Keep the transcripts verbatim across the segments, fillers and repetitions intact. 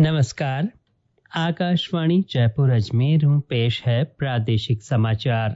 नमस्कार, आकाशवाणी जयपुर अजमेर हूँ। पेश है प्रादेशिक समाचार।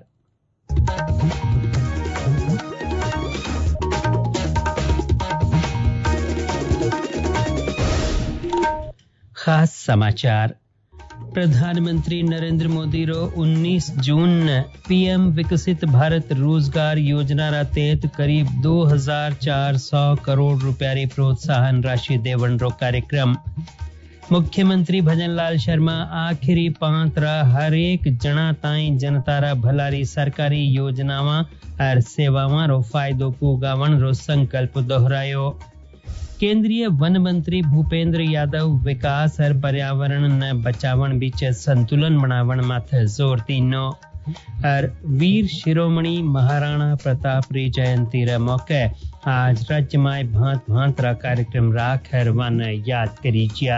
खास समाचार। प्रधानमंत्री नरेंद्र मोदी रो उन्नीस जून ने पीएम विकसित भारत रोजगार योजना रा तहत करीब दो हजार चार सौ करोड़ रुपया री प्रोत्साहन राशि देवन रो कार्यक्रम। मुख्यमंत्री भजनलाल शर्मा आखिरी पांच रा हर एक जना ताई जनता रा भलारी सरकारी योजनावां और सेवावां रो फायदो पुगावण रो संकल्प दोहरायो। केंद्रीय वन मंत्री भूपेंद्र यादव विकास और पर्यावरण ने बचावण बीच संतुलन बनावण माथे जोर दीनो। और वीर शिरोमणि महाराणा प्रताप री जयंती रे मौके आज राज्य में भांत भांत रा कार्यक्रम राख वन याद करी जिया।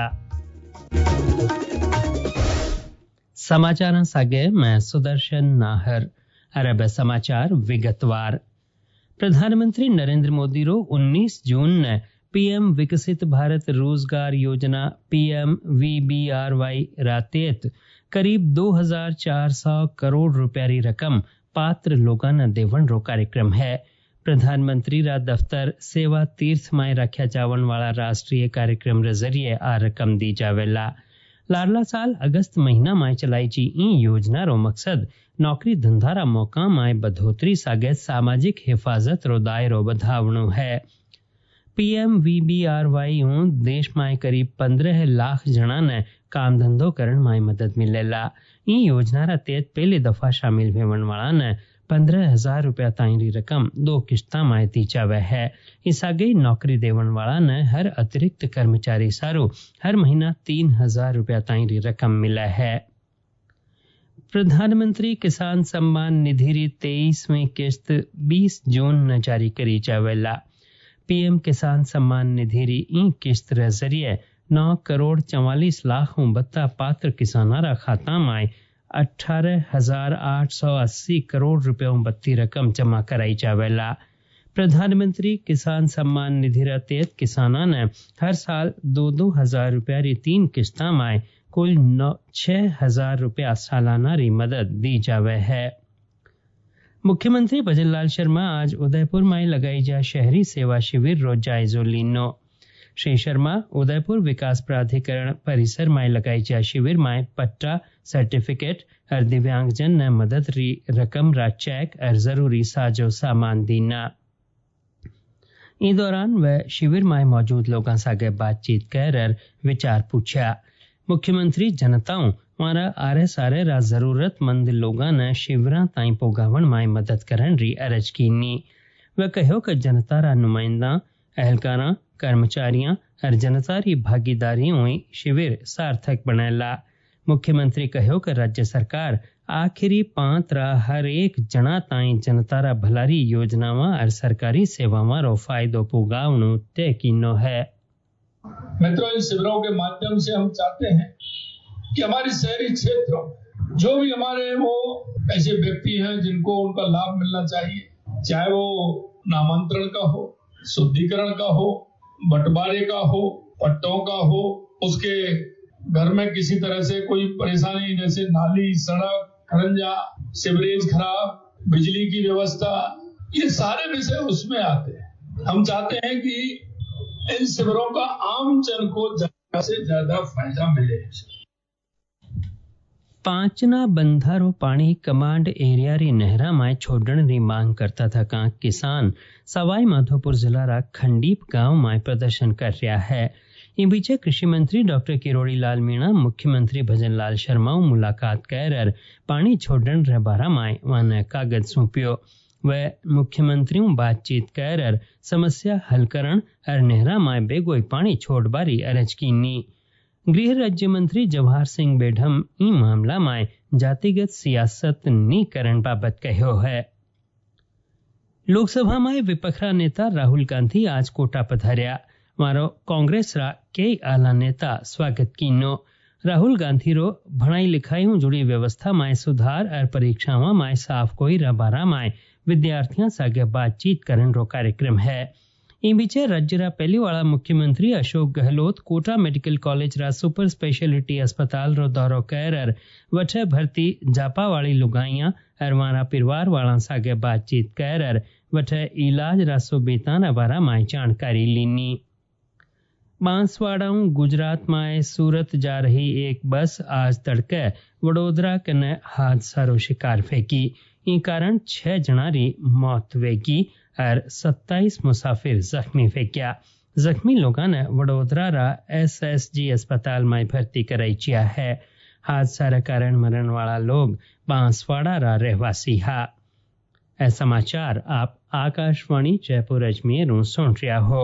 समाचार सागे मैं सुदर्शन नाहर। अरब समाचार विगतवार। प्रधानमंत्री नरेंद्र मोदी रो उन्नीस जून ने पीएम विकसित भारत रोजगार योजना पीएम वीबीआरवाई रातेत करीब दो हजार चार सौ करोड़ रुपया री रकम पात्र लोगों ने देवन रो कार्यक्रम है। प्रधानमंत्री रा दफ्तर सेवा तीर्थ में रखा जावन वाला राष्ट्रीय कार्यक्रम रे जरिए आ रकम दी जावेला। लाडला साल अगस्त महीना में चलाई जी ई योजना रो मकसद नौकरी धंधा रा मौका में बढ़ोतरी सागे सामाजिक हिफाजत रो दायरो बढ़ावणो है। पीएम वीबीआरवाई हूँ देश में करीब पंद्रह लाख जना ने काम धंधो करण में मदद मिलेला। ई योजना रा तहत पहली दफा शामिल होवन वाला ने पंद्रह हजार रुपया ताई री रकम दो किश्ता में दी जावे है। इस आगे नौकरी देवन वाला ने हर अतिरिक्त कर्मचारी सारू हर महीना तीन हजार रुपया ताई री रकम मिला है। प्रधानमंत्री किसान सम्मान निधि री तेईसवीं किस्त बीस जून न जारी करी जावेला। पीएम किसान सम्मान निधि री ई किस्त रे जरिए नौ करोड़ चौवालीस लाख बत्ता पात्र किसाना रा खाता में अठारह हजार आठ सौ अस्सी करोड़ रुपयों बत्ती रकम जमा कराई जावेला। प्रधानमंत्री किसान सम्मान निधि रा तहत किसाना ने हर साल दो दो हजार रुपया री तीन किस्ता में कुल नौ छह हजार रुपया सालाना री मदद दी जावे है। मुख्यमंत्री भजनलाल शर्मा आज उदयपुर में लगाई जा शहरी सेवा शिविर रो जायजो लीनो। श्री शर्मा उदयपुर विकास प्राधिकरण परिसर में लगाई जा शिविर में पट्टा सर्टिफिकेट और दिव्यांगजन ने मदद री रकम रा चेक और जरूरी साजो सामान दीना। इस दौरान वह शिविर में मौजूद लोगों सागे बातचीत कर विचार पूछा। मुख्यमंत्री जनताओं मारा आरे सारे रा जरूरतमंद लोगों ने शिविरा ताई पोगावन में मदद करन री अरज कीनी। वह कहो कि जनता रा नुमाइंदा एहलकारा कर्मचारियां और जनता री भागीदारी हुई शिविर सार्थक बनेला। मुख्यमंत्री कहो कि राज्य सरकार आखिरी पांच रा हर एक जना ताई जनता रा भलारी योजनावां और सरकारी सेवावां रो फायदो पुगावणो तय कीनो है। मित्रों, इन शिविरों के माध्यम से हम चाहते हैं कि हमारे शहरी क्षेत्रों जो भी हमारे वो ऐसे व्यक्ति हैं जिनको उनका लाभ मिलना चाहिए, चाहे वो नामांतरण का हो, शुद्धिकरण का हो, बंटवारे का हो, पट्टों का हो, उसके घर में किसी तरह से कोई परेशानी जैसे नाली, सड़क, खरंजा, सीवरेज खराब, बिजली की व्यवस्था, ये सारे विषय उसमें आते हैं। हम चाहते हैं कि इन शिविरों का आम जन को ज्यादा से ज्यादा फायदा मिले। पांचना बंधारो पानी कमांड एरिया री नहरा में छोड़ने की मांग करता था का किसान सवाई माधोपुर जिला रा खंडीप गांव में प्रदर्शन कर रहा है। इन बीच कृषि मंत्री डॉक्टर किरोड़ी लाल मीणा मुख्यमंत्री भजनलाल शर्मा मुलाकात कर पानी छोड़ने रे बारा में वन कागज सौंपियो। वह मुख्यमंत्री बातचीत कर समस्या हल करण और नहरा में बेगोई पानी छोड़ बारी अरज कीनी। गृह राज्य मंत्री जवाहर सिंह बेढम ई मामला में जातिगत सियासत नी करण बाबत कहो है। लोकसभा में विपक्षी नेता राहुल गांधी आज कोटा पधार्या। मारो कांग्रेस रा कई आला नेता स्वागत कीनो। राहुल गांधी रो भणाई लिखाई जुड़ी व्यवस्था में सुधार और परीक्षाओं में साफ कोई रा बारा में विद्यार्थियों सागे बातचीत करन रो कार्यक्रम है। ಈ बीचे राज्य रा पहली वाला मुख्यमंत्री अशोक गहलोत कोटा मेडिकल कॉलेज रा सुपर स्पेशलिटी अस्पताल रो दौरो कर वठे भर्ती जापा वाली लुगाइयां और वारा परिवार वाला सागे बातचीत कर वठे इलाज रा सुबेता ना बारा माई जानकारी लीनी। बांसवाड़ा गुजरात में सूरत जा रही एक बस आज तड़के वडोदरा कने हादसा रो शिकार फेंकी। ई कारण छह जनारी मौत वेगी और सत्ताईस मुसाफिर जख्मी फेंकिया। जख्मी लोगों ने वडोदरा रा एस एस जी अस्पताल में भर्ती कराई चिया है। हादसा रा कारण मरण वाला लोग बांसवाड़ा रा रहवासी हा। ए समाचार आप आकाशवाणी जयपुर अजमेर सुन रहा हो।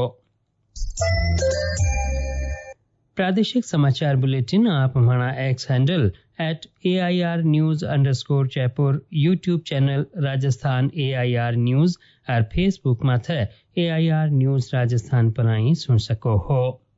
प्रादेशिक समाचार बुलेटिन आप हमारा X handle at A I R news underscore Jaipur, YouTube channel Rajasthan A I R news और फेसबुक माथे A I R news Rajasthan पर आई सुन सको हो।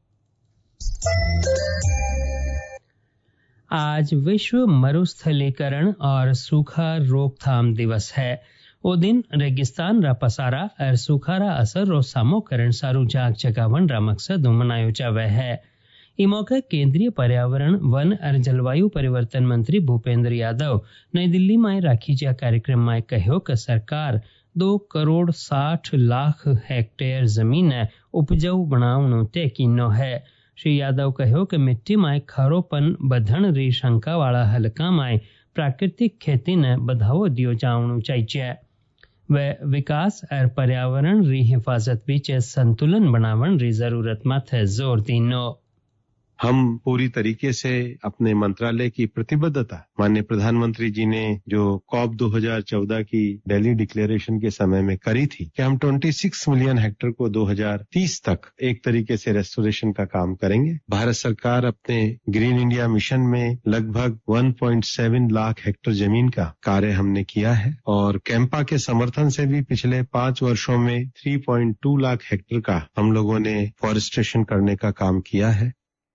आज विश्व मरुस्थलीकरण और सूखा रोकथाम दिवस है। ओ दिन रेगिस्तान रा पसारा और सूखा रा असर रो सामो करण सारू जाग जगावन रा मकसद मनायो जावे है। ई मौके केंद्रीय पर्यावरण वन और जलवायु परिवर्तन मंत्री भूपेंद्र यादव नई दिल्ली में राखी जा कार्यक्रम में कहो कि सरकार दो करोड़ साठ लाख हेक्टेयर जमीन उपजाऊ बनावनो तय कीनो है। श्री यादव कहो कि मिट्टी में खारोपन बधण री शंका वाला हलका में प्राकृतिक खेती ने बढ़ावो दियो जावनो चाहिए। वे विकास और पर्यावरण री हिफाजत बीच संतुलन बनावन री जरूरत माथे जोर दीनो। हम पूरी तरीके से अपने मंत्रालय की प्रतिबद्धता माननीय प्रधानमंत्री जी ने जो कॉप दो हज़ार चौदह की दिल्ली डिक्लेरेशन के समय में करी थी कि हम छब्बीस मिलियन हेक्टेयर को दो हज़ार तीस तक एक तरीके से रेस्टोरेशन का काम करेंगे। भारत सरकार अपने ग्रीन इंडिया मिशन में लगभग एक पॉइंट सात लाख हेक्टेयर जमीन का कार्य हमने किया है और कैंपा के समर्थन से भी पिछले पांच वर्षों में तीन पॉइंट दो लाख हेक्टेयर का हम लोगों ने फॉरेस्टेशन करने का काम किया है।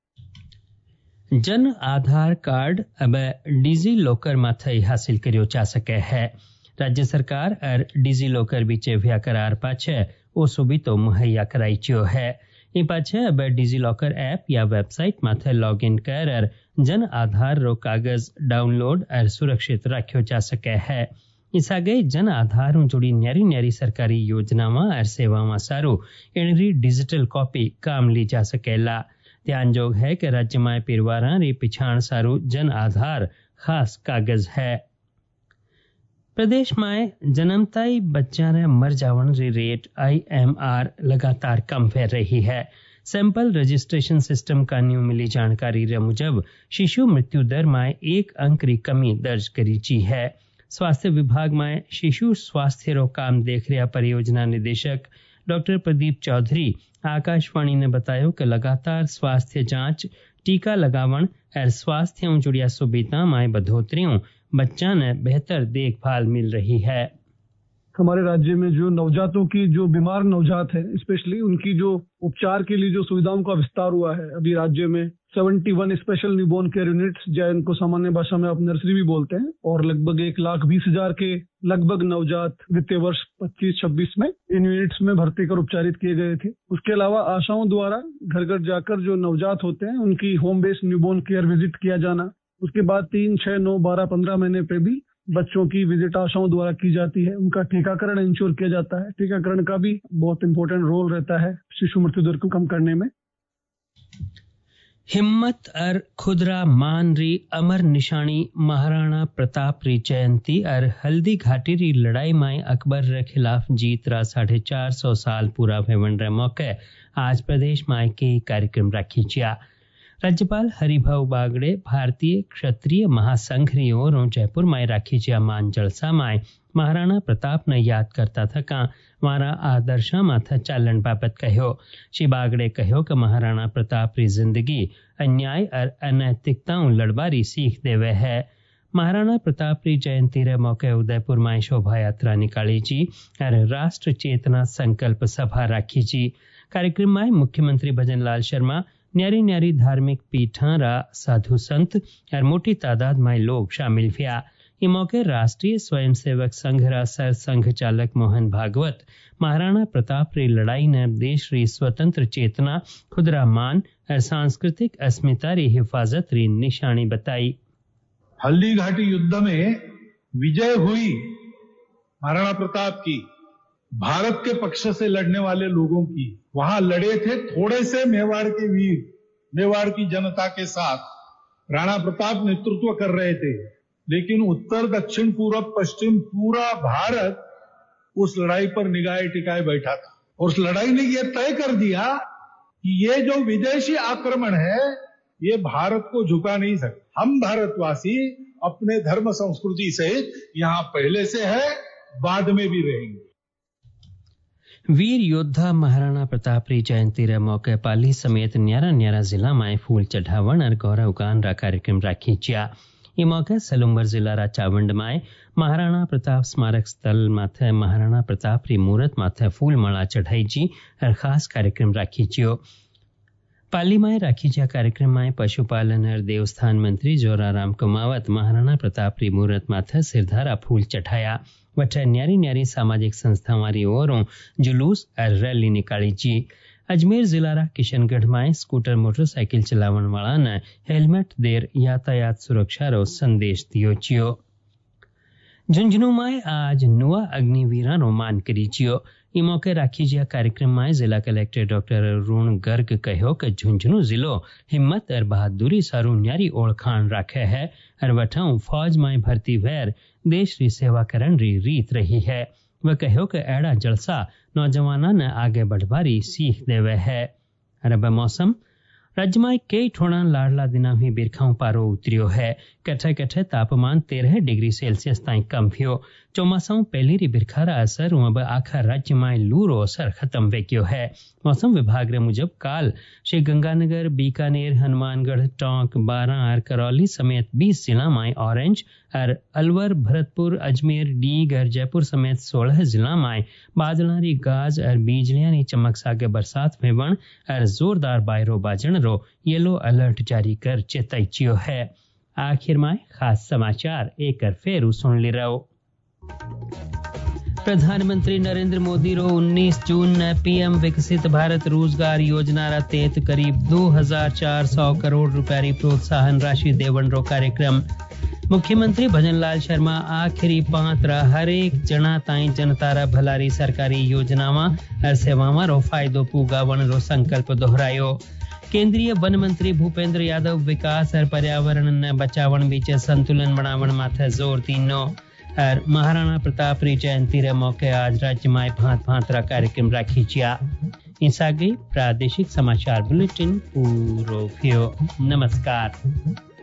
जन आधार कार्ड अब डिजी लॉकर माथे हासिल करियो जा सके है। राज्य सरकार और डिजी लॉकर बीचे व्या करार पाछे ओ सुविधा मुहैया कराई चियो है। इन पाछे अब डिजी लॉकर ऐप या वेबसाइट माथे लॉग इन कर जन आधार रो कागज डाउनलोड और सुरक्षित रखियो जा सके है। इस आगे जन आधार हूं जुड़ी न्यारी न्यारी सरकारी योजनावां और सेवावां सारू इनरी डिजिटल कॉपी काम ली जा सकेला। ध्यान जोग है कि राज्य में पिरवारा री पिछाण सारू जन आधार खास कागज है। प्रदेश में जन्मताई बच्चा ने मर जावन री रेट आई एम आर लगातार कम फैल रही है। सैंपल रजिस्ट्रेशन सिस्टम का न्यू मिली जानकारी रे मुजब शिशु मृत्यु दर में एक अंक री कमी दर्ज करी ची है। स्वास्थ्य विभाग में शिशु स्वास्थ्य रो काम देख रहा परियोजना निदेशक डॉक्टर प्रदीप चौधरी आकाशवाणी ने बताया कि लगातार स्वास्थ्य जांच, टीका लगावन और स्वास्थ्य जुड़िया सुविधा में बढ़ोतरियों बच्चा ने बेहतर देखभाल मिल रही है। हमारे राज्य में जो नवजातों की जो बीमार नवजात है स्पेशली उनकी जो उपचार के लिए जो सुविधाओं का विस्तार हुआ है। अभी राज्य में इकहत्तर स्पेशल न्यूबॉर्न केयर यूनिट्स जिनको सामान्य भाषा में आप नर्सरी भी बोलते हैं और लगभग एक लाख बीस हजार के लगभग नवजात वित्तीय वर्ष पच्चीस छब्बीस में इन यूनिट्स में भर्ती कर उपचारित किए गए थे। उसके अलावा आशाओं द्वारा घर घर जाकर जो नवजात होते हैं उनकी home based newborn care visit किया जाना। उसके बाद तीन छह नौ बारह पंद्रह महीने पे भी बच्चों की विजिट आशाओं द्वारा की जाती है। उनका टीकाकरण इंश्योर किया जाता है। टीकाकरण का भी बहुत इंपॉर्टेंट रोल रहता है शिशु मृत्यु दर को कम करने में। हिम्मत और खुदरा मान री अमर निशानी महाराणा प्रताप री जयंती और हल्दी घाटी री लड़ाई में अकबर रे खिलाफ जीत रा साढ़े चार सौ साल पूरा होवन रे मौके आज प्रदेश में के कार्यक्रम रखी चिया। राज्यपाल हरिभाऊ बागड़े भारतीय क्षत्रिय महासंघ री ओर जयपुर में राखी चिया मान जलसा में महाराणा प्रताप ने याद करता था का मारा आदर्शा माथा चालन बाबत कहो। श्री बागड़े कहो कि महाराणा प्रताप री जिंदगी अन्याय और अनैतिकताओं लड़बारी सीख देवे है। महाराणा प्रताप री जयंती रे मौके उदयपुर में शोभा यात्रा निकाली जी और राष्ट्र चेतना संकल्प सभा राखी जी। कार्यक्रम में मुख्यमंत्री भजन लाल शर्मा, न्यारी न्यारी धार्मिक पीठा रा साधु संत और मोटी तादाद में लोग शामिल हुआ। इस मौके राष्ट्रीय स्वयंसेवक संघ रा सर संघ चालक मोहन भागवत महाराणा प्रताप री लड़ाई ने देश री स्वतंत्र चेतना खुदरा मान और सांस्कृतिक अस्मिता री हिफाजत री निशानी बताई। हल्दी घाटी युद्ध में विजय हुई महाराणा प्रताप की, भारत के पक्ष से लड़ने वाले लोगों की। वहां लड़े थे थोड़े से मेवाड़ के वीर, मेवाड़ की जनता के साथ राणा प्रताप नेतृत्व कर रहे थे, लेकिन उत्तर दक्षिण पूर्व पश्चिम पूरा भारत उस लड़ाई पर निगाहें टिकाए बैठा था। और उस लड़ाई ने यह तय कर दिया कि ये जो विदेशी आक्रमण है ये भारत को झुका नहीं सकता। हम भारतवासी अपने धर्म संस्कृति से यहाँ पहले से है, बाद में भी रहेंगे। वीर योद्धा महाराणा प्रताप री जयंती रे मौके पाली समेत न्यारा न्यारा जिला में फूल चढ़ावण और गौरव गान रा कार्यक्रम राखी चिया। ई मौके सलुंबर जिला रा चावंड में महाराणा प्रताप स्मारक स्थल माथे महाराणा प्रताप री मूर्त माथे फूल माला चढ़ाई जी और खास कार्यक्रम राखी चियो। पाली में राखी जा कार्यक्रम में पशुपालन और देवस्थान मंत्री जोराराम कुमावत महाराणा प्रताप री मूर्त माथे सिरधारा फूल चढ़ाया। वटे न्यारी न्यारी सामाजिक संस्थावारी ओरों जुलूस और रैली निकाली जी। अजमेर जिला रा किशनगढ़ में स्कूटर मोटरसाइकिल चलावन वाला ने हेलमेट देर यातायात सुरक्षा रो संदेश दियो चियो। झुंझुनू में आज नुआ अग्निवीरा नो मान करी चियो। ई मौके राखी जिया कार्यक्रम में जिला कलेक्टर डॉक्टर अरुण गर्ग कहो कि झुंझुनू जिलो हिम्मत और बहादुरी सारू न्यारी ओळखाण राखे है और वठाऊ फौज में भर्ती वैर देश री सेवा करन री रीत रही है। वह कहो कि एड़ा जलसा नौजवाना ने आगे बढ़वारी सीख देवे है। और अब मौसम राज्य में कई ठोड़ा लाडला दिना हुई बिरखाऊ पारो उतरियो है। कठे कठे तापमान तेरह डिग्री सेल्सियस ताई कम थियो। चौमासाऊ पहली री बिरखारा असर अब आखा राज्य में लू रो असर खत्म वेक्यो है। मौसम विभाग रे मुजब काल श्री गंगानगर, बीकानेर, हनुमानगढ़, टोंक, बारां और करौली समेत बीस जिला में ऑरेंज और अलवर, भरतपुर, अजमेर, डीग और जयपुर समेत सोलह जिला में बादलारी गाज और बिजलियां चमक सागे बरसात वेवण और जोरदार बायरो बाजण रो येलो अलर्ट जारी कर चेताइचियो है। आखिर में खास समाचार एक फेरू सुन ली रहो। प्रधानमंत्री नरेंद्र मोदी रो उन्नीस जून ने पीएम विकसित भारत रोजगार योजना रा तहत करीब दो हजार चार सौ करोड़ रुपया री प्रोत्साहन राशि देवन रो कार्यक्रम। मुख्यमंत्री भजनलाल शर्मा आखिरी पांच रा हर एक जना ताई जनता रा भलारी सरकारी योजनावां और सेवावां रो फायदो पुगावण रो संकल्प दोहरायो। केंद्रीय वन मंत्री भूपेंद्र यादव विकास और पर्यावरण ने बचावण बीच संतुलन बनावण माथे जोर दीनो। और महाराणा प्रताप री जयंती रे मौके आज राज्य में भांत भांत रा कार्यक्रम राखी चिया। इंसा गई प्रादेशिक समाचार बुलेटिन पूरो थियो। नमस्कार।